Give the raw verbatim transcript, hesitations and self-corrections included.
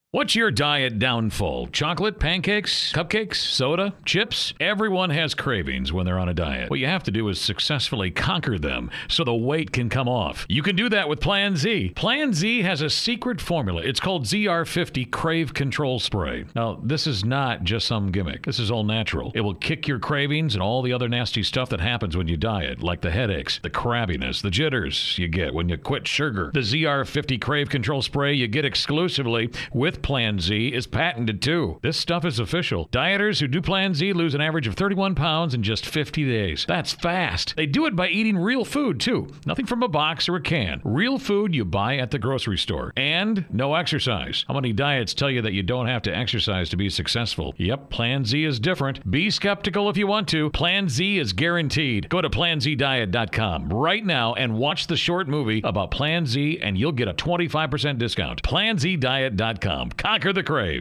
What's your diet downfall? Chocolate, pancakes, cupcakes, soda, chips? Everyone has cravings when they're on a diet. What you have to do is successfully conquer them so the weight can come off. You can do that with Plan Z. Plan Z has a secret formula. It's called Z R fifty Crave Control Spray. Now, this is not just some gimmick. This is all natural. It will kick your cravings and all the other nasty stuff that happens when you diet, like the headaches, the crabbiness, the jitters you get when you quit sugar. The Z R fifty Crave Control Spray you get exclusively with Plan Z is patented too. This stuff is official. Dieters who do Plan Z lose an average of thirty-one pounds in just fifty days. That's fast. They do it by eating real food too. Nothing from a box or a can. Real food you buy at the grocery store. And no exercise. How many diets tell you that you don't have to exercise to be successful? Yep, Plan Z is different. Be skeptical if you want to. Plan Z is guaranteed. Go to plan z diet dot com right now and watch the short movie about Plan Z and you'll get a twenty-five percent discount. plan z diet dot com. Conquer the crave.